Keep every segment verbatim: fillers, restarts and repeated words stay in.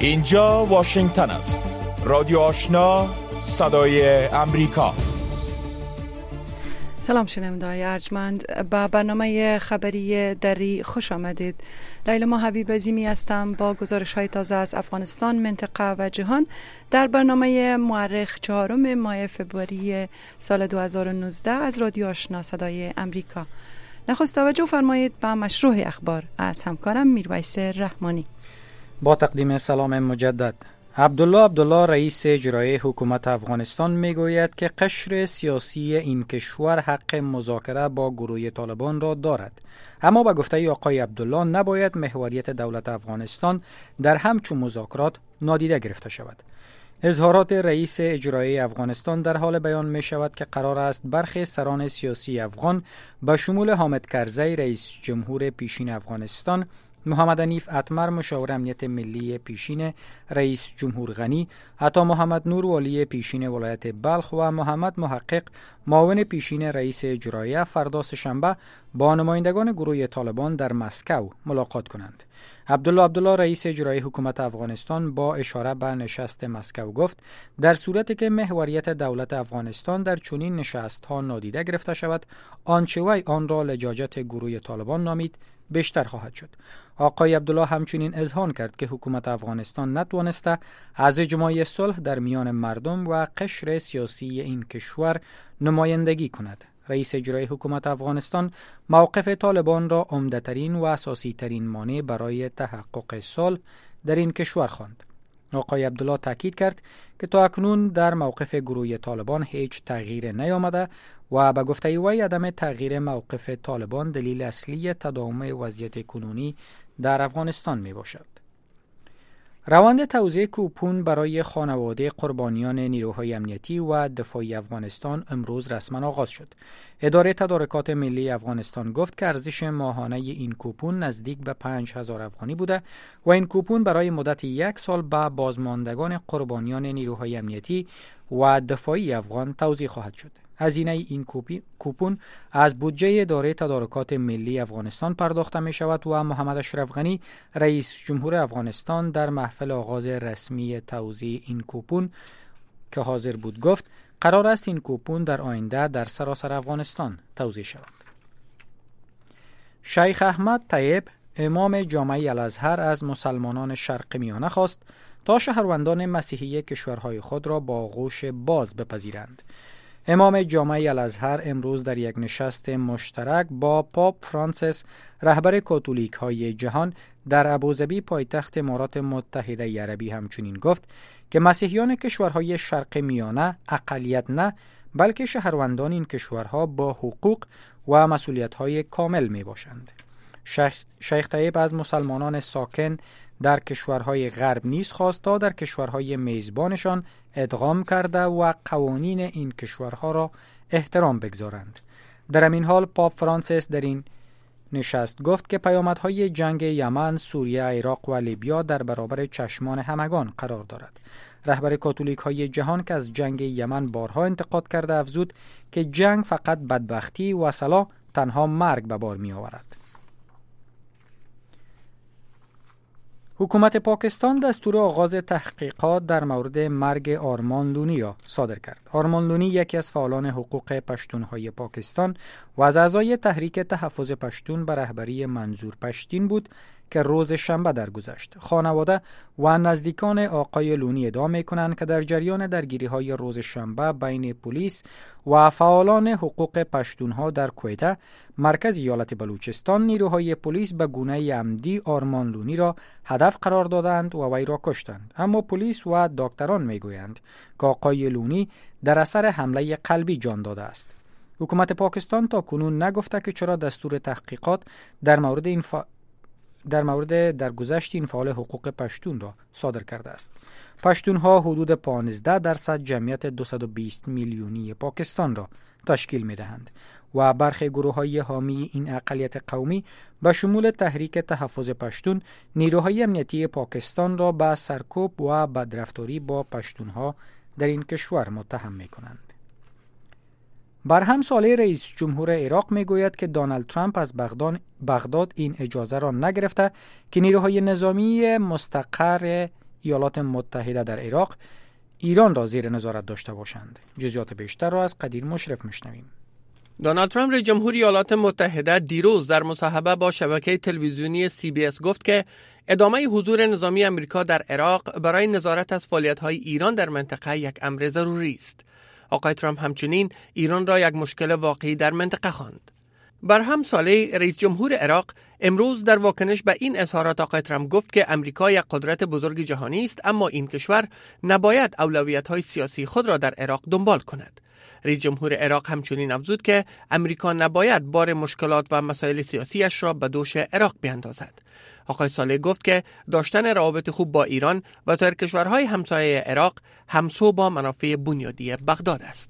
اینجا واشنگتن است. رادیو آشنا، صدای امریکا. سلام شنونده‌های ارجمند، با برنامه خبری دری خوش آمدید. لیلا حبیب عظیمی هستم با گزارش های تازه از افغانستان، منطقه و جهان در برنامه مورخ چهارم ماه فوریه سال دو هزار و نوزده از رادیو آشنا صدای امریکا. نخست توجه فرمایید به مشروع اخبار از همکارم میرویس رحمانی. با تقدیم سلام مجدد. عبدالله عبدالله رئیس اجرایی حکومت افغانستان میگوید که قشر سیاسی این کشور حق مذاکره با گروه طالبان را دارد، اما به گفته آقای عبدالله نباید محوریت دولت افغانستان در همچون مذاکرات نادیده گرفته شود. اظهارات رئیس اجرایی افغانستان در حال بیان می شود که قرار است برخی سران سیاسی افغان به شمول حامد کرزی رئیس جمهور پیشین افغانستان، محمد حنیف اتمر مشاور امنیت ملی پیشین رئیس جمهور غنی، عطا محمد نور والی پیشین ولایت بلخ و محمد محقق معاون پیشین رئیس اجرایی فردا سه‌شنبه با نمایندگان گروه طالبان در مسکو ملاقات کنند. عبدالله عبدالله رئیس اجرایی حکومت افغانستان با اشاره به نشست مسکو گفت در صورتی که محوریت دولت افغانستان در چنین نشست‌ها نادیده گرفته شود، آنچه وی آن را لجاجت گروه طالبان نامید بیشتر خواهد شد. آقای عبدالله همچنین اذعان کرد که حکومت افغانستان نتوانسته از اجماع صلح در میان مردم و قشر سیاسی این کشور نمایندگی کند. رئیس اجرایی حکومت افغانستان موقف طالبان را عمده‌ترین و اساسی ترین مانع برای تحقق صلح در این کشور خواند. آقای عبدالله تاکید کرد که تا اکنون در موقف گروه طالبان هیچ تغییر نیامده و به گفته وی عدم تغییر موقف طالبان دلیل اصلی تداوم وضعیت کنونی در افغانستان می باشد. روند توزیع کوپون برای خانواده قربانیان نیروهای امنیتی و دفاعی افغانستان امروز رسما آغاز شد. اداره تدارکات ملی افغانستان گفت که ارزش ماهانه این کوپون نزدیک به پنج هزار افغانی بوده و این کوپون برای مدت یک سال به بازماندگان قربانیان نیروهای امنیتی و دفاعی افغان توزیع خواهد شد. هزینه این کوپون از بودجه اداره تدارکات ملی افغانستان پرداخته می شود و محمد اشرف غنی رئیس جمهور افغانستان در محفل آغاز رسمی توزیع این کوپون که حاضر بود گفت قرار است این کوپون در آینده در سراسر افغانستان توزیع شود. شیخ احمد طیب امام جامعه الازهر از مسلمانان شرق میانه خواست تا شهروندان مسیحی کشورهای خود را با آغوش باز بپذیرند. امام جامعه الازهر امروز در یک نشست مشترک با پاپ فرانسیس رهبر کاتولیک های جهان در ابوظبی پایتخت امارات متحده عربی همچنین گفت که مسیحیان کشورهای شرق میانه اقلیت نه بلکه شهروندان این کشورها با حقوق و مسئولیت‌های کامل می باشند. شیخ, شیخ طیب از مسلمانان ساکن در کشورهای غرب نیز خواست تا در کشورهای میزبانشان ادغام کرده و قوانین این کشورها را احترام بگذارند. در همین حال پاپ فرانسیس در این نشست گفت که پیامدهای جنگ یمن، سوریه، عراق و لیبیا در برابر چشمان همگان قرار دارد. رهبر کاتولیک های جهان که از جنگ یمن بارها انتقاد کرده افزود که جنگ فقط بدبختی و صلاح تنها مرگ به بار می آورد. حکومت پاکستان دستور آغاز تحقیقات در مورد مرگ آرمان لونی را صادر کرد. آرمان لونی یکی از فعالان حقوق پشتونهای پاکستان و از اعضای تحریک تحفظ پشتون به رهبری منظور پشتین بود که روز شنبه درگذشت. خانواده و نزدیکان آقای لونی ادعا می‌کنند که در جریان درگیری‌های روز شنبه بین پلیس و فعالان حقوق پشتونها در کویته، مرکز ایالت بلوچستان، نیروهای پلیس به گونه عمدی آرمان لونی را هدف قرار دادند و وی را کشتند. اما پلیس و دکتران می‌گویند که آقای لونی در اثر حمله قلبی جان داده است. حکومت پاکستان تا کنون نگفته که چرا دستور تحقیقات در مورد این فا... در مورد درگذشت این فعال حقوق پشتون را صادر کرده است. پشتونها حدود پانزده درصد جمعیت دویست و بیست میلیونی پاکستان را تشکیل می دهند و برخی گروه‌های حامی این اقلیت قومی به شمول تحریک تحفظ پشتون نیروهای امنیتی پاکستان را به سرکوب و بدرفتاری با پشتونها در این کشور متهم می کنند. برهم سالی رئیس جمهور عراق می گوید که دونالد ترامپ از بغداد این اجازه را نگرفته که نیروهای نظامی مستقر ایالات متحده در عراق ایران را زیر نظارت داشته باشند. جزئیات بیشتر را از قدیر مشرف میشنویم. دونالد ترامپ رئیس جمهور ایالات متحده دیروز در مصاحبه با شبکه تلویزیونی سی بی اس گفت که ادامه حضور نظامی امریکا در عراق برای نظارت از فعالیت‌های ایران در منطقه یک امر ضروری است. آقای ترامپ همچنین ایران را یک مشکل واقعی در منطقه خواند. برهم صالح رئیس جمهور عراق امروز در واکنش به این اظهارات آقای ترامپ گفت که امریکا یک قدرت بزرگ جهانی است، اما این کشور نباید اولویت‌های سیاسی خود را در عراق دنبال کند. رئیس جمهور عراق همچنین افزود که امریکا نباید بار مشکلات و مسائل سیاسیش را به دوش عراق بیندازد. آقای صالح گفت که داشتن روابط خوب با ایران و سایر کشورهای همسایه عراق همسو با منافع بنیادی بغداد است.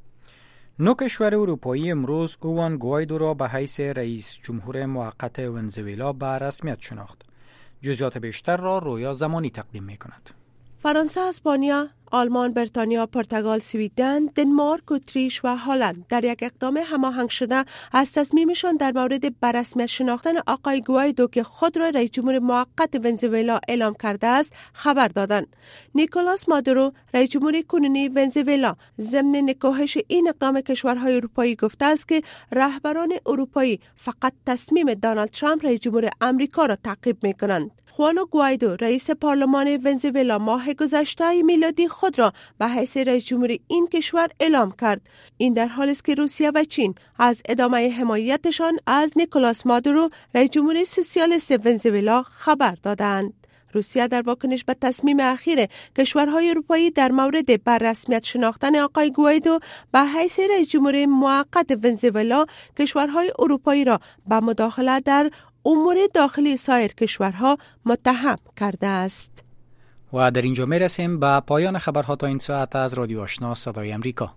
نو کشور اروپایی امروز اوان گوایدو را به حیث رئیس جمهور موقت ونزوئلا به رسمیت شناخت. جزئیات بیشتر را رویا زمانی تقدیم می کند. فرانسه، اسپانیا، آلمان، بریتانیا، پرتغال، سویدن، دنمارک، اتریش و هلند در یک اقدام هماهنگ شده از تصمیمشان در مورد به رسمیت شناختن آقای گوایدو که خود را رئیس جمهور موقت ونزوئلا اعلام کرده است خبر دادند. نیکولاس مادورو، رئیس جمهور کنونی ونزوئلا، ضمن نکوهش این اقدام کشورهای اروپایی گفته است که رهبران اروپایی فقط تصمیم دونالد ترامپ رئیس جمهور آمریکا را تعقیب می‌کنند. خوانو گوایدو، رئیس پارلمان ونزوئلا، ماه گذشته میلادی خود را به حیث رئیس جمهور این کشور اعلام کرد. این در حالی است که روسیه و چین از ادامه حمایتشان از نیکولاس مادورو، رئیس جمهور سوسیالیست ونزوئلا خبر دادند. روسیه در واکنش به تصمیم اخیر کشورهای اروپایی در مورد بر رسمیت شناختن آقای گوایدو به حیث رئیس جمهور موقت ونزوئلا، کشورهای اروپایی را به مداخله در امور داخلی سایر کشورها متهم کرده است. و در اینجا می رسیم به پایان خبرها تا این ساعت از رادیو آشنا صدای امریکا.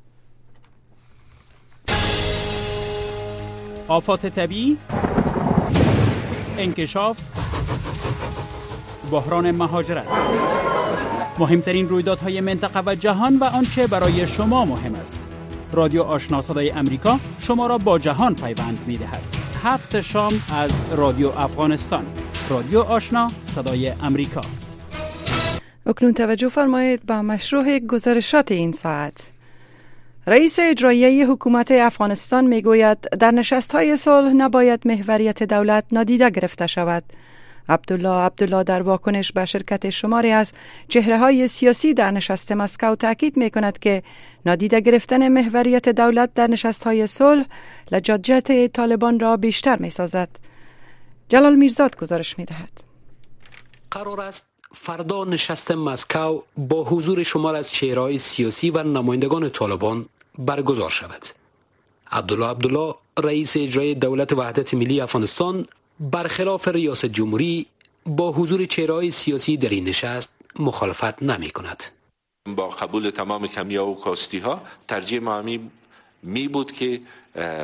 آفات طبیعی، انکشاف، بحران مهاجرت، مهمترین رویدادهای منطقه و جهان و آنچه برای شما مهم است. رادیو آشنا صدای امریکا شما را با جهان پیوند می دهد. هفت شام از رادیو افغانستان. رادیو آشنا صدای امریکا. اکنون توجه فرمایید به مشروع گزارشات این ساعت. رئیس اجرایی حکومت افغانستان می گوید در نشست‌های صلح نباید محوریت دولت نادیده گرفته شود. عبدالله عبدالله در واکنش به شرکت شماری از چهره‌های سیاسی در نشست مسکو تاکید می‌کند که نادیده گرفتن محوریت دولت در نشست‌های صلح لجاجت طالبان را بیشتر می‌سازد. جلال میرزاد گزارش می‌دهد. قرار است فردا نشست مسکو با حضور شمار از چهره‌های سیاسی و نمایندگان طالبان برگزار شود. عبدالله عبدالله رئیس اجرایی دولت وحدت ملی افغانستان برخلاف ریاست جمهوری با حضور چهره‌های سیاسی در این نشست مخالفت نمی کند. با قبول تمام کمی‌ها و کاستی‌ها ترجیح ما می, می بود که اه اه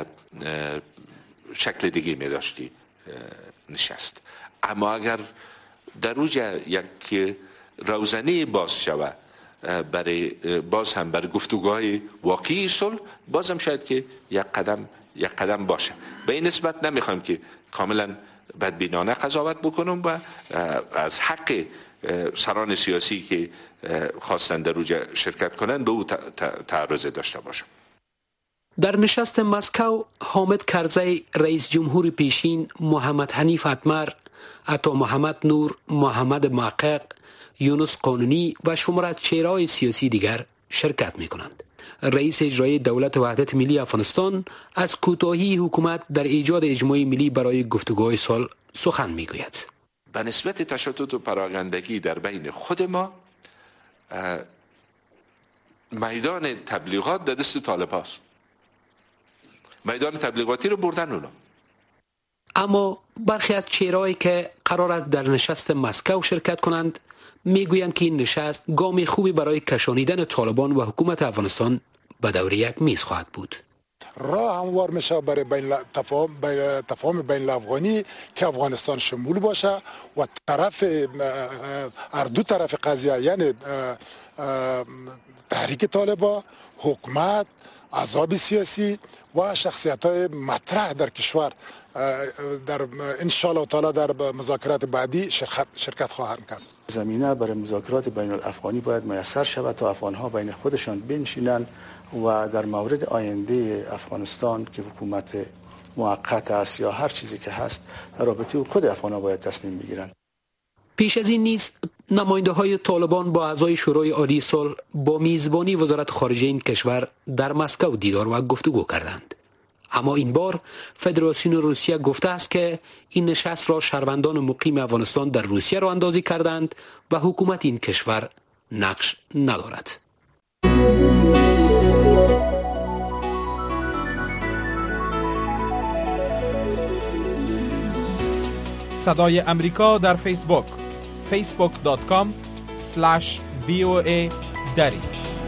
شکل دیگه می داشتی نشست. اما اگر در روز یک روزنه باز شود برای باز هم بر گفتگوهای واقعی صلح، باز هم شاید که یک قدم یک قدم باشه. به این نسبت نمیخوایم که کاملا بدبینانه قضاوت بکنم و از حق سران سیاسی که خواستن در روز شرکت کنن به او تعرض داشته باشم. در نشست مسکو حامد کرزی رئیس جمهور پیشین، محمد حنیف اتمر، عطا محمد نور، محمد محقق، یونس قانونی و شمار از چهره‌های سیاسی دیگر شرکت می کنند. رئیس اجرایی دولت وحدت ملی افغانستان از کوتاهی حکومت در ایجاد اجماع ملی برای گفتگوهای صلح سخن می گوید. به نسبت تشتت و پراگندگی در بین خود ما، میدان تبلیغات در دست طالب هاست. میدان تبلیغاتی رو بردن اونا. اما برخی از چهرهایی که قرار است در نشست مسکو شرکت کنند میگویند که این نشست گام خوبی برای کشانیدن طالبان و حکومت افغانستان به دور یک میز خواهد بود. راه هموار میشه برای بین تفاهم بین تفاهم بین افغانی که افغانستان شمول باشه و طرف هر دو طرف قضیه، یعنی تحریک طالبان، حکومت احزاب سیاسی و شخصیت‌های مطرح در کشور در ان شاء الله تعالی در مذاکرات بعدی شرکت شرکت خواهند کرد. زمینه برای مذاکرات بین الافغانی باید میسر شود تا افغان‌ها بین خودشان بنشینند و در مورد آینده افغانستان که حکومت موقت است یا هر چیزی که هست در رابطه خود افغان‌ها باید تصمیم بگیرند. پیش از این نیز نماینده های طالبان با اعضای شورای عالی صلح با میزبانی وزارت خارجه این کشور در مسکو دیدار و گفتگو کردند. اما این بار فدراسیون روسیه گفته است که این نشست را شهروندان مقیم افغانستان در روسیه را اندازی کردند و حکومت این کشور نقش ندارد. صدای امریکا در فیسبوک فیسبوک دات کام اسلش وی او ای دری.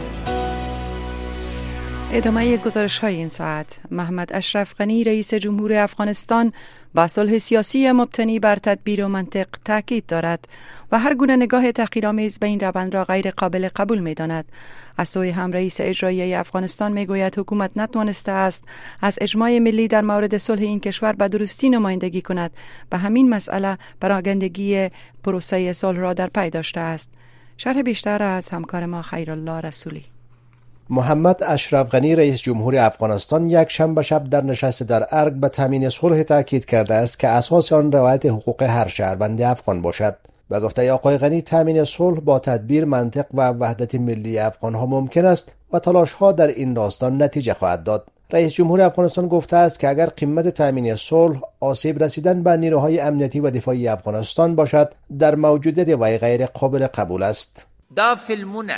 ادامه گزارش های این ساعت. محمد اشرف غنی رئیس جمهور افغانستان با صلح سیاسی مبتنی بر تدبیر و منطق تاکید دارد و هر گونه نگاه تحقیرآمیز به این روند را غیر قابل قبول می داند. از سوی هم رئیس اجرایی افغانستان می گوید حکومت نتوانسته است از اجماع ملی در مورد صلح این کشور به درستی نمایندگی کند. به همین مسئله پراگندگی پروسه صلح را در پی داشته است. شرح بیشتر از همکار ما خیرالله رسولی. محمد اشرف غنی رئیس جمهور افغانستان یک شنبه شب در نشست در ارگ به تامین صلح تاکید کرده است که اساس آن رعایت حقوق هر شهروند افغان باشد. به گفته آقای غنی تامین صلح با تدبیر، منطق و وحدت ملی افغانها ممکن است و تلاش‌ها در این راستا نتیجه خواهد داد. رئیس جمهور افغانستان گفته است که اگر قیمت تامین صلح آسیب رسیدن به نیروهای امنیتی و دفاعی افغانستان باشد، در موجودیت وی غیر قابل قبول است. دا فیلمونه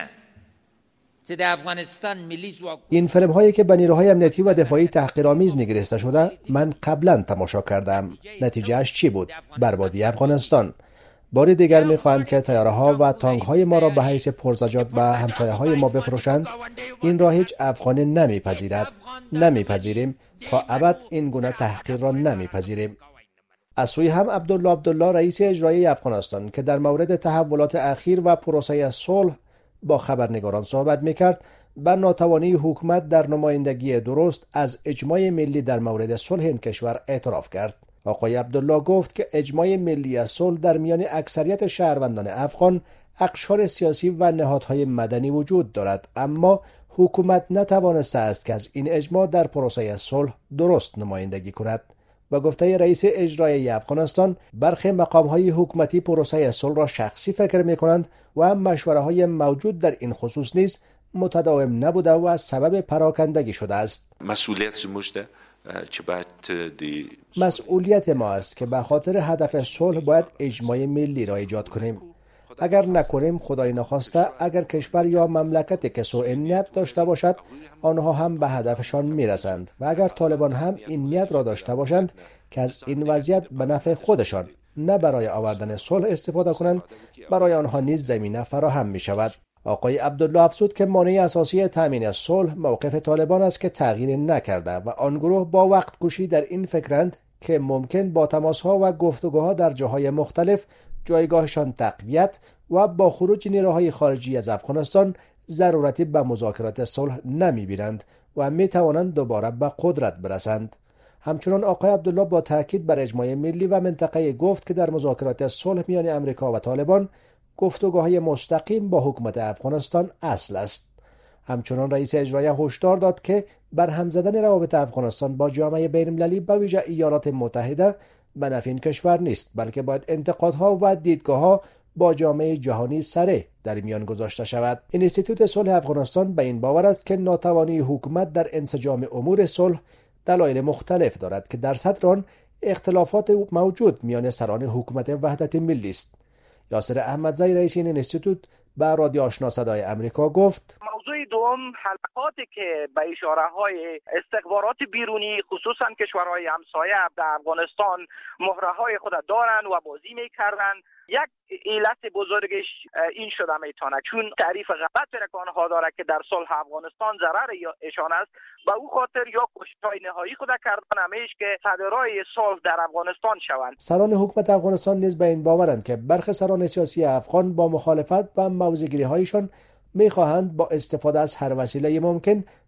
این فیلم هایی که به نیروهای امنیتی و دفاعی تحقیرآمیز نگریسته شده من قبلا تماشا کردم. نتیجه اش چی بود؟ بربادی افغانستان. بار دیگر میخواهند که تیاره ها و تانک های ما را به حیث پرزجاج به همسایه های ما بفروشند. این را هیچ افغانی نمیپذیرد. نمیپذیریم. تا ابد این گونه تحقیر را نمیپذیریم. از سوی هم عبدالله عبدالله رئیس اجرایی افغانستان که در مورد تحولات اخیر و پروسه صلح با خبرنگاران صحبت میکرد، بر ناتوانی حکومت در نمایندگی درست از اجماع ملی در مورد صلح این کشور اعتراف کرد. آقای عبدالله گفت که اجماع ملی از صلح در میان اکثریت شهروندان افغان، اقشار سیاسی و نهادهای مدنی وجود دارد، اما حکومت نتوانسته است که از این اجماع در پروسه صلح درست نمایندگی کند. با گفته رئیس اجرایی افغانستان، برخی مقام‌های حکومتی پروسه صلح را شخصی فکر می‌کنند و مشوره‌های موجود در این خصوص نیز متداوم نبوده و از سبب پراکندگی شده است. مسئولیت زموږ چې باید دی مسئولیت ما است که به خاطر هدف صلح باید اجماع ملی را ایجاد کنیم. اگر نکنیم، خدای نخواسته، اگر کشور یا مملکتی که سوء نیت داشته باشد، آنها هم به هدفشان میرسند و اگر طالبان هم این نیت را داشته باشند که از این وضعیت به نفع خودشان نه برای آوردن صلح استفاده کنند، برای آنها نیز زمینه فراهم می شود. آقای عبدالله افزود که مانع اساسی تامین صلح موقف طالبان است که تغییر نکرده و آن گروه با وقت کشی در این فکرند که ممکن با تماس‌ها و گفتگوها در جاهای مختلف جایگاهشان تقویت و با خروج نیروهای خارجی از افغانستان ضرورتی به مذاکرات صلح نمی‌بینند و می‌توانند دوباره به قدرت برسند. همچنان آقای عبدالله با تاکید بر اجماع ملی و منطقه‌ای گفت که در مذاکرات صلح میان آمریکا و طالبان گفتگوهای مستقیم با حکومت افغانستان اصل است. همچنان رئیس اجرایی هشدار داد که برهم زدن روابط افغانستان با جامعه بین‌المللی به ویژه ایالات متحده به نفع این کشور نیست، بلکه باید انتقادها و دیدگاه‌ها با جامعه جهانی سره در میان گذاشته شود. انستیتوت صلح افغانستان به این باور است که ناتوانی حکومت در انسجام امور صلح دلایل مختلف دارد که در صدر آن اختلافات موجود میان سران حکومت وحدت ملی است. یاسر احمدزی رئیس این انستیتوت به رادیو آشنا صدای امریکا گفت: موضوع دوم حلقاتی که به اشاره های استخبارات بیرونی خصوصا کشورهای همسایه در افغانستان مهره های خود دارن و بازی میکردن، یک علت بزرگش این شده میتونه چون تعریف غلط که آنها داره که در صلح افغانستان ضرر ایشان است، به او خاطر یا کوشش‌های نهایی خود کردن همیش که صدرای صلح در افغانستان شوند. سران حکومت افغانستان نیز به این باورند که برخی سران سیاسی افغان با مخالفت و موضع‌گیری‌هایشان می‌خواهند با استفاده از هر وسیله ممکن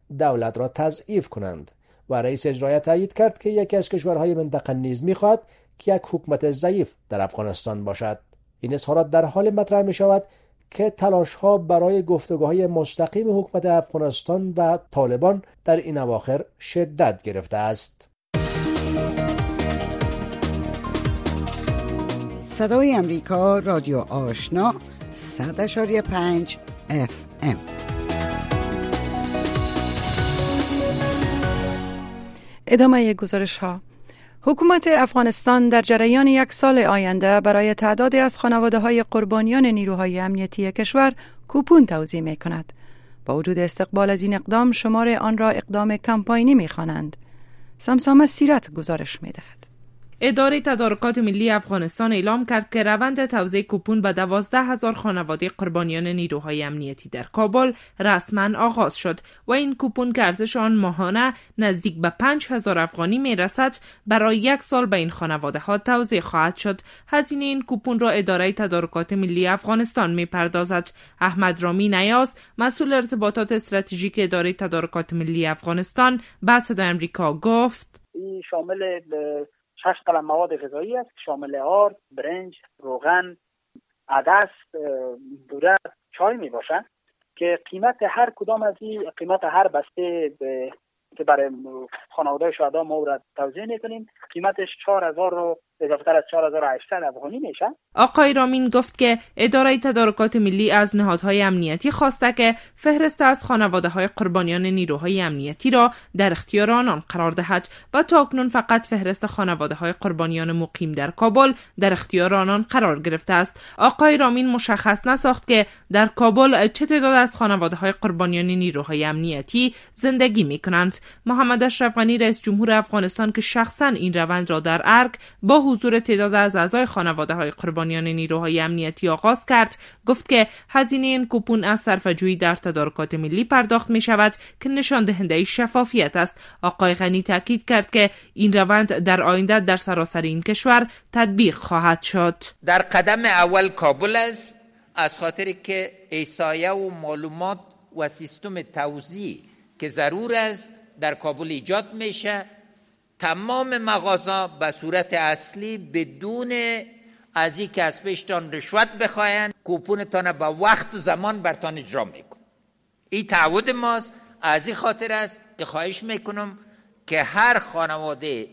دولت را تضعیف کنند و رئیس اجرایی تایید کرد که یکی از کشورهای منطقه نیز می‌خواهد که یک حکومت ضعیف در افغانستان باشد. این اظهارات در حال مطرح می‌شود که تلاش‌ها برای گفتگوهای مستقیم حکومت افغانستان و طالبان در این اواخر شدت گرفته است. صدای امریکا، رادیو آشنا، صد اشاری پنج اف ام. ادامه گزارش ها. حکومت افغانستان در جریان یک سال آینده برای تعدادی از خانواده های قربانیان نیروهای امنیتی کشور کوپون توزیع می کند. با وجود استقبال از این اقدام، شمار آن را اقدام کمپاینی می خوانند. سمسام سیرت گزارش می دهد. اداره تدارکات ملی افغانستان اعلام کرد که روند توزیع کوپون به دوازده هزار خانواده قربانیان نیروهای امنیتی در کابل رسما آغاز شد و این کوپون که ارزش آن ماهانه نزدیک به پنج هزار افغانی می رسد برای یک سال به این خانواده ها توزیع خواهد شد. هزینه این کوپون را اداره تدارکات ملی افغانستان می پردازد. احمد رامی نیاز، مسئول ارتباطات استراتژیک اداره تدارکات ملی افغانستان، به صدای آمریکا گفت: این شامل شش قلم مواد غذایی است، شامل آرد، برنج، روغن، عدس، بوره، چای می باشند که قیمت هر کدام از این قیمت هر بسته که برای خانواده شهدا ما را توزیع میکنیم قیمتش چهار هزار رو اضافه تر از چهار هزار و هشتصد افغانی میشه. آقای رامین گفت که اداره تدارکات ملی از نهادهای امنیتی خواسته که فهرست از خانواده های قربانیان نیروهای امنیتی را در اختیار آنان قرار دهد و تاکنون فقط فهرست خانواده های قربانیان مقیم در کابل در اختیار آنان قرار گرفته است. آقای رامین مشخص نساخت که در کابل چه تعداد از خانواده های قربانیان نیروهای امنیتی زندگی می کنند. محمد اشرف غنی رئیس جمهور افغانستان که شخصا این روند را در ارگ با حضور تعداد از اعضای خانواده های قربانیان نیروهای امنیتی آغاز کرد، گفت که هزینه این کوپون از صرفه‌جویی در تدارکات ملی پرداخت می شود که نشان دهنده شفافیت است. آقای غنی تاکید کرد که این روند در آینده در سراسر این کشور تطبیق خواهد شد. در قدم اول کابل است، از خاطر که احصایه و معلومات و سیستم توزیع که ضرور است در کابل ایجاد میشه. تمام مغازه به صورت اصلی بدون از این که از پیشتان رشوت بخواین کوپونتان به وقت و زمان برتان اجرا میکن. این تعهد ماست. از این خاطر است که خواهش میکنم که هر خانواده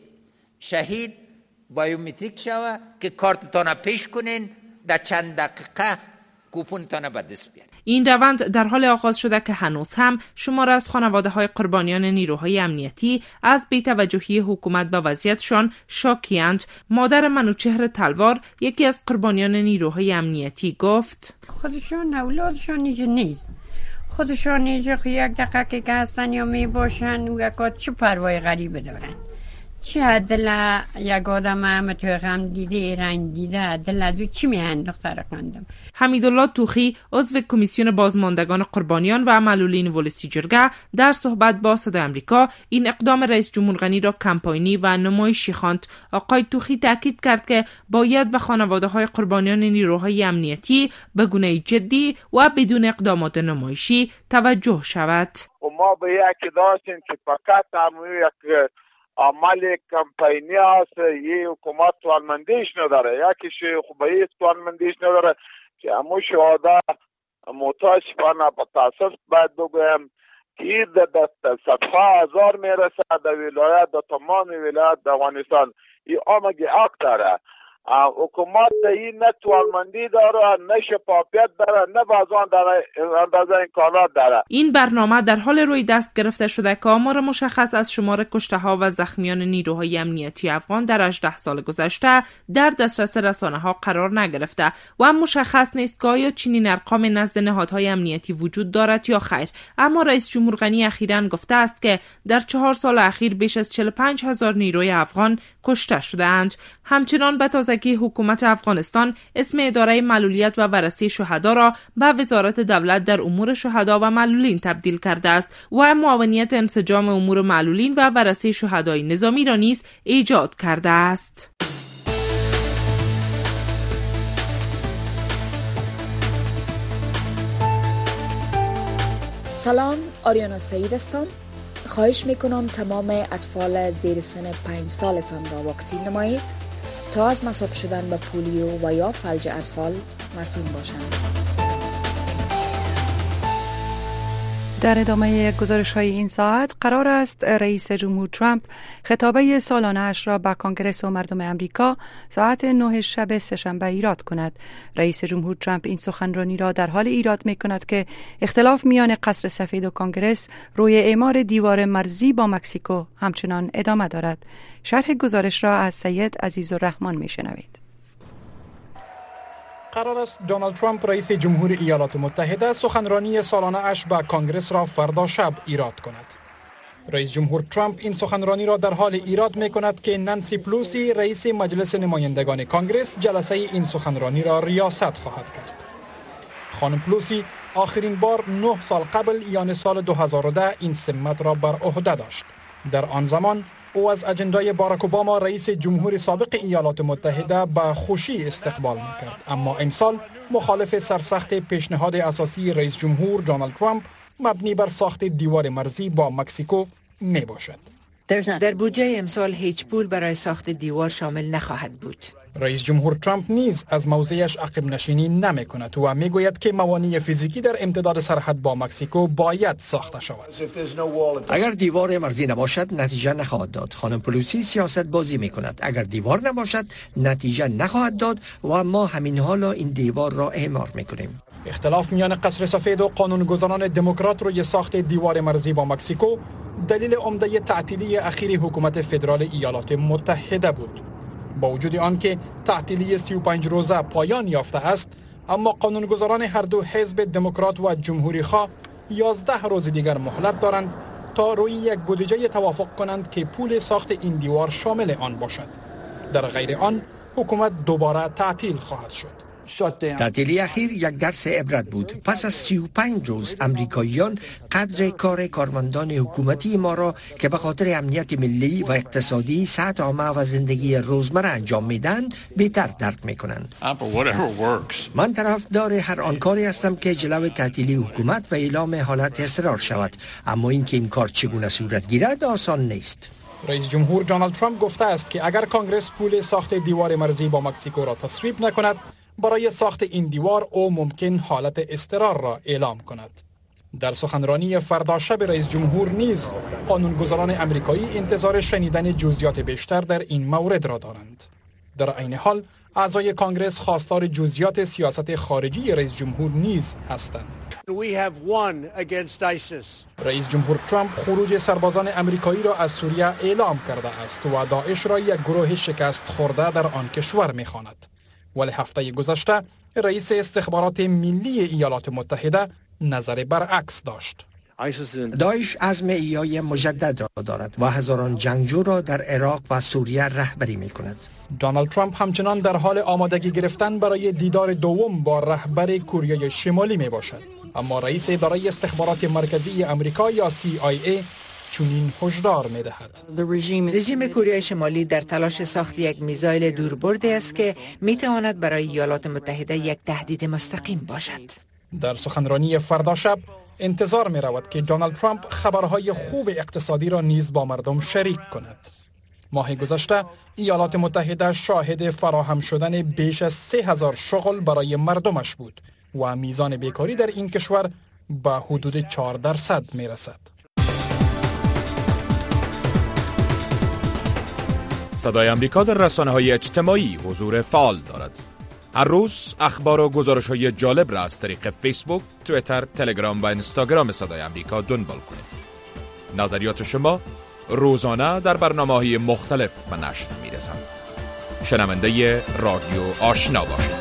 شهید بایومتریک شوه که کارتتان پیش کنین، در چند دقیقه کوپونتان به دست بیارین. این روند در حال آغاز شده که هنوز هم شمار از خانواده های قربانیان نیروهای امنیتی از بی‌توجهی حکومت به وضعیتشان شاکی‌اند. مادر منوچهر تلوار، یکی از قربانیان نیروهای امنیتی، گفت: خودشون اولادشون اینجا نیست، خودشون اینجا یک دقیقه که هستن یا می باشن و یکات چه پروای غریبه دارن. چه دل یک آدم هم توی غم دیده رنگ دیده دل دو چی میهن دختر قندم. حمیدالله توخی، عضو کمیسیون بازماندگان قربانیان و معلولین ولسی جرگه، در صحبت با صدای آمریکا این اقدام رئیس جمهور غنی را کمپاینی و نمایشی خواند. آقای توخی تاکید کرد که باید به خانواده های قربانیان نیروهای امنیتی به گونه جدی و بدون اقدامات نمایشی توجه شود. و ما به یک داشتیم که فقط همون یک عمل کمپاینی هست، یه حکومت توانمندیش نداره، یکیش خوبایی توانمندیش نداره که همون شهاده محتاج پانه به تاسف باید بگویم که این در صدها هزار میرسه در ولایت، در تمام ولایت در افغانستان. این آمگی حق داره. حکومت این نه توانمندی داره، نه شفافیت داره، نه بازان داره، اندازه امکانات داره. این برنامه در حال روی دست گرفته شده که آمار مشخص از شمار کشته ها و زخمیان نیروهای امنیتی افغان در هجده سال گذشته در دسترس رسانه ها قرار نگرفته و مشخص نیست که آیا چنین ارقام نزد نهادهای امنیتی وجود دارد یا خیر. اما رئیس جمهور غنی اخیراً گفته است که در چهار سال اخیر بیش از چهل و پنج هزار نیروی افغان کشته شده‌اند. همچنان به تازگی حکومت افغانستان اسم اداره معلولیت و بررسی شهدا را به وزارت دولت در امور شهدا و معلولین تبدیل کرده است و معاونیت انسجام امور معلولین و بررسی شهدای نظامی را نیز ایجاد کرده است. سلام، آریانا سعید هستم. خواهش میکنم تمام اطفال زیر سن پنج سالتان را واکسین نمایید تا از مصاب شدن به پولیو و یا فلج اطفال مسئول باشند. در ادامه گزارش های این ساعت قرار است رئیس جمهور ترامپ خطابه سالانه اش را به کانگرس و مردم امریکا ساعت نه شب سه‌شنبه ایراد کند. رئیس جمهور ترامپ این سخنرانی را در حال ایراد می کند که اختلاف میان قصر سفید و کانگرس روی اعمار دیوار مرزی با مکزیکو همچنان ادامه دارد. شرح گزارش را از سید عزیزالرحمن می شنوید. قرار است دونالد ترامپ رئیس جمهور ایالات متحده سخنرانی سالانه اش به کانگرس را فردا شب ایراد کند. رئیس جمهور ترامپ این سخنرانی را در حال ایراد می کند که نانسی پلوسی رئیس مجلس نمایندگان کانگرس جلسه این سخنرانی را ریاست خواهد کرد. خانم پلوسی آخرین بار نه سال قبل یعنی سال دو هزار و ده این سمت را بر عهده داشت. در آن زمان او از اجندای باراک اوباما رئیس جمهور سابق ایالات متحده به خوشی استقبال می‌کرد، اما امسال مخالف سرسخت پیشنهاد اساسی رئیس جمهور دونالد ترامپ مبنی بر ساخت دیوار مرزی با مکزیکو میباشد. در بودجه امسال هیچ پول برای ساخت دیوار شامل نخواهد بود. رئیس جمهور ترامپ نیز از موضعش عقب نشینی نمی کند و می گوید که موانع فیزیکی در امتداد سرحد با مکزیکو باید ساخته شود. اگر دیوار مرزی نباشد نتیجه نخواهد داد. خانم پلوسی سیاست بازی می کند. اگر دیوار نباشد نتیجه نخواهد داد و ما همین حالا این دیوار را اعمار می کنیم. اختلاف میان قصر سفید و قانونگذاران دموکرات روی ساخت دیوار مرزی با مکزیکو دلیل عمده تعطیلی اخیر حکومت فدرال ایالات متحده بود. با وجود آنکه تعطیلی سی و پنج روزه پایان یافته است، اما قانونگذاران هر دو حزب دموکرات و جمهوری خواه یازده روز دیگر مهلت دارند تا روی یک بودجه توافق کنند که پول ساخت این دیوار شامل آن باشد. در غیر آن حکومت دوباره تعطیل خواهد شد. تعطیلی اخیر یک درس عبرت بود. پس از سی و پنج روز امریکاییان قدر کار کارمندان حکومتی ما را که به خاطر امنیت ملی و اقتصادی صحت عامه و زندگی روزمره انجام میدن بهتر درک میکنند. من طرفدار هر آن کاری هستم که جلو تعطیلی حکومت و اعلام حالت اضطرار شود، اما اینکه این کار چگونه صورت گیرد آسان نیست. رئیس جمهور دونالد ترامپ گفته است که اگر کانگرس پول ساخت دیوار مرزی با مکزیکو را تصویب نکند، برای ساخت این دیوار او ممکن حالت اضطرار را اعلام کند. در سخنرانی فردا شب رئیس جمهور نیز قانونگذاران امریکایی انتظار شنیدن جزئیات بیشتر در این مورد را دارند. در عین حال اعضای کانگرس خواستار جزئیات سیاست خارجی رئیس جمهور نیز هستند. رئیس جمهور ترامپ خروج سربازان امریکایی را از سوریه اعلام کرده است و داعش را یک گروه شکست خورده در آن کشور می‌خواند. ولی هفته گذشته رئیس استخبارات ملی ایالات متحده نظر برعکس داشت. داعش عزم ایای مجدد را دارد و هزاران جنگجو را در عراق و سوریه رهبری می کند. دونالد ترامپ همچنان در حال آمادگی گرفتن برای دیدار دوم با رهبر کره شمالی می باشد، اما رئیس اداره استخبارات مرکزی امریکا یا سی آی ای چنین هشدار می دهد. رژیم کره شمالی در تلاش ساخت یک میزایل دوربرده است که می تواند برای ایالات متحده یک تهدید مستقیم باشد. در سخنرانی فردا شب انتظار می رود که دونالد ترامپ خبرهای خوب اقتصادی را نیز با مردم شریک کند. ماه گذشته ایالات متحده شاهد فراهم شدن بیش از سه هزار شغل برای مردمش بود و میزان بیکاری در این کشور به حدود چهار درصد می رسد. صدای امریکا در رسانه‌های اجتماعی حضور فعال دارد. هر روز اخبار و گزارش‌های جالب را از طریق فیسبوک، توییتر، تلگرام و اینستاگرام صدای امریکا دنبال کنید. نظریات شما روزانه در برنامه‌های مختلف به نشر می‌رسند. شنونده رادیو آشنا باشید.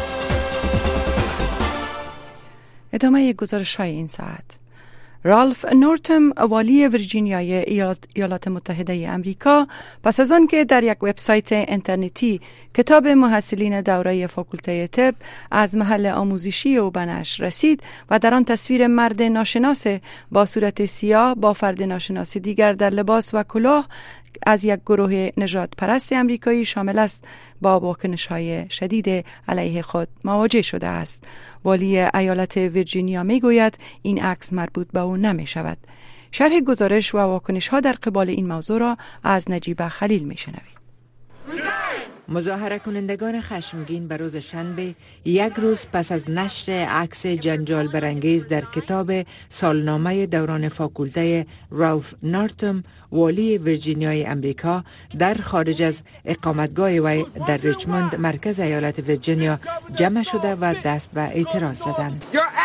ادامه گزارش‌های این ساعت. رالف نورتم والی ویرجینیای ایالات متحده امریکا پس از آن که در یک وبسایت اینترنتی کتاب محصلین دوره فاکولته طب از محل آموزشی او به نشر رسید و در آن تصویر مرد ناشناس با صورت سیاه با فرد ناشناس دیگر در لباس و کلاه از یک گروه نژاد پرست امریکایی شامل است با واکنش‌های شدید علیه خود مواجه شده است. والی ایالت ویرجینیا میگوید این عکس مربوط به او نمی شود. شرح گزارش و واکنش‌ها در قبال این موضوع را از نجیبه خلیل میشنوید. مظاهره کنندگان خشمگین به روز شنبه، یک روز پس از نشر عکس جنجال برانگیز در کتاب سالنامه دوران فاکولته رالف نارتم، والی ویرجینیای امریکا، در خارج از اقامتگاه وی در ریچموند مرکز ایالت ویرجینیا جمع شده و دست به اعتراض زدند.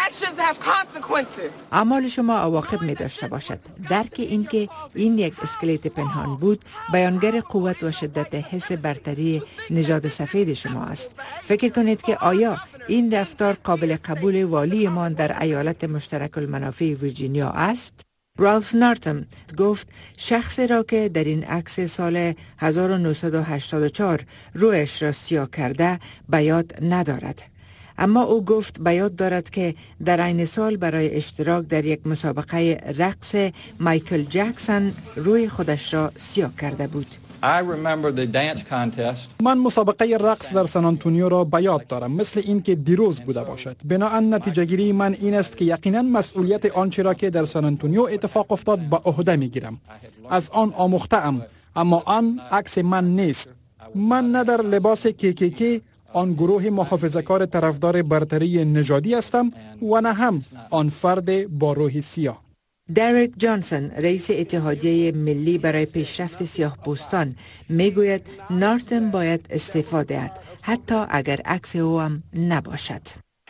اعمال شما عواقب می داشته باشد. درک این که این یک اسکلت پنهان بود بیانگر قوت و شدت حس برتری نژاد سفید شما است. فکر کنید که آیا این رفتار قابل قبول والی ما در ایالت مشترک المنافع ویرجینیا است؟ رالف نارتم گفت شخصی را که در این عکس سال هزار و نهصد و هشتاد و چهار رویش را سیاه کرده به یاد ندارد. اما او گفت به یاد دارد که در این سال برای اشتراک در یک مسابقه رقص مایکل جکسون روی خودش را سیاه کرده بود. من مسابقه رقص در سن آنتونیو را به یاد دارم، مثل این که دیروز بوده باشد. بنابراین نتیجه گیری من این است که یقینا مسئولیت آنچه را که در سن آنتونیو اتفاق افتاد به عهده میگیرم. از آن آموخته‌ام، اما آن عکس من نیست. من نه در لباس کیکیکی آن گروه محافظه‌کار طرفدار برتری نژادی هستم و نه هم آن فرد با روح سیاه. دریک جانسون، رئیس اتحادیه ملی برای پیشرفت سیاه‌پوستان، میگوید نارتم باید استعفا دهد، حتی اگر عکس او هم نباشد.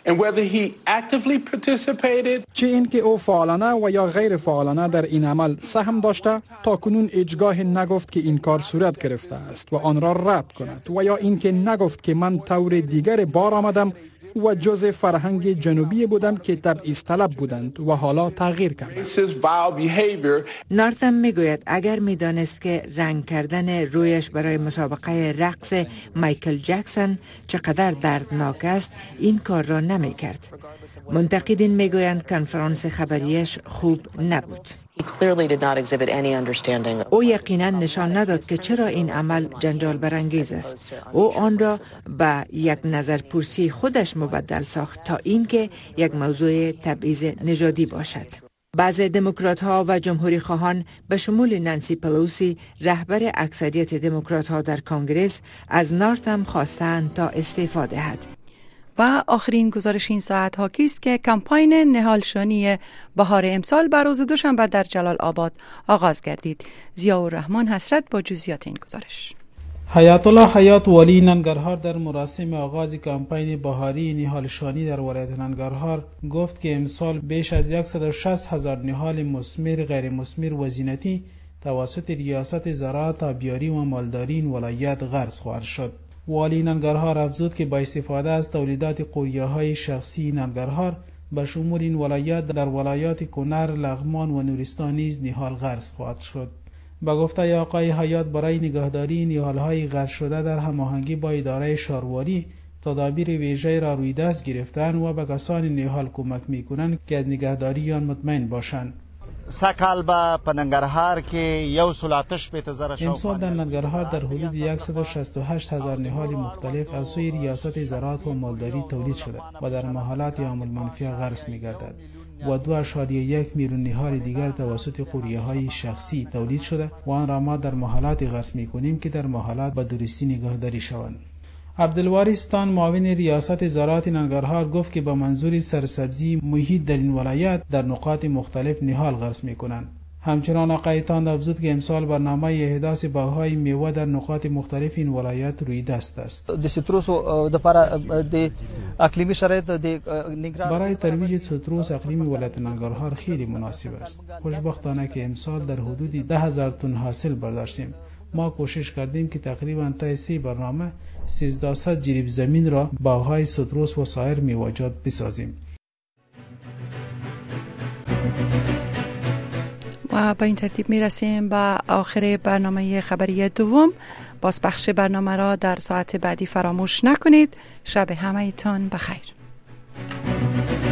چه این که او فعالانه و یا غیر فعالانه در این عمل سهم داشته، تا کنون هیچگاه نگفت که این کار صورت گرفته است و آن را رد کند، و یا این که نگفت که من طور دیگر بار آمدم و جزء فرهنگ جنوبی بودم که تبعیض طلب بودند و حالا تغییر کردند. نارتم میگوید اگر میدانست که رنگ کردن رویش برای مسابقه رقص مایکل جکسون چقدر دردناک است، این کار را نمیکرد. منتقدین میگویند کنفرانس خبریش خوب نبود. او یقینا نشان نداد که چرا این عمل جنجال برانگیز است. او آن را به یک نظرپرسی خودش مبدل ساخت تا اینکه یک موضوع تبعیض نژادی باشد. بعضی دموکرات ها و جمهوری خواهان به شمول نانسی پلوسی، رهبر اکثریت دموکرات ها در کنگره، از نارتم خواستند تا استعفا دهد. و آخرین گزارش این ساعت حاکی است که کمپاین نهالشانی بهار امسال بر روز دوشنبه در جلال آباد آغاز گردید. ضیاءالرحمن حسرت با جزئیات این گزارش. حیات الله حیات والی ننگرهار در مراسم آغاز کمپاین بهاری نهالشانی در ولایت ننگرهار گفت که امسال بیش از صد و شصت هزار نهال مثمر، غیر مثمر و زینتی توسط ریاست زراعت، آبیاری و مالداری این ولایت غرس خواهد شد. والی ننگرهار افزود که با استفاده از تولیدات قوریه‌های شخصی ننگرهار به شمول این ولایت در ولایات کنر، لغمان و نورستان نیز نهال غرس خواهد شد. با گفته آقای حیات برای نگهداری نهال‌های غرس شده در هماهنگی با اداره شهرواری تدابیر ویژه را روی دست گرفتن و به کسان نهال کمک می‌کنند که از نگهداری آن مطمئن باشند. سکال با په ننګرهار کې یو سل آتش پنځه زره شاوخوا امسال در ننگرهار در حدود صد و شصت و هشت هزار نهال مختلف از سوی ریاست زراعت و مالداری تولید شده و در محلات عامل منفی غرس می‌گردد و دو اشاریه یک میلیون نهال دیگر توسط قوریه‌های شخصی تولید شده و آن را ما در محلات غرس می‌کنیم که در محلات به درستی نگهداری شوند. عبدالوارث معاون ریاست زراعت ننگرهار گفت که با منظور سرسبزی محیط در این ولایت در نقاط مختلف نهال غرس می‌کنند. همچنان آقای تاند افزود که امسال برنامه احداث باغ‌های میوه در نقاط مختلف این ولایت روی دست است. د سیتروس د لپاره د اقلیمی شرایط د ننگرهار برای ترویج سیتروس اقلیم ولایت ننگرهار خیلی مناسب است. خوشبختانه که امسال در حدود ده هزار تن حاصل برداشتیم. ما کوشش کردیم که تقریبا تا سه برنامه سیزده جریب زمین را باغ‌های سیتروس و سایر میوه‌جات بسازیم. و با این ترتیب می رسیم به آخر برنامه خبری دوم. باز بخش برنامه را در ساعت بعدی فراموش نکنید. شب همه تان بخیر.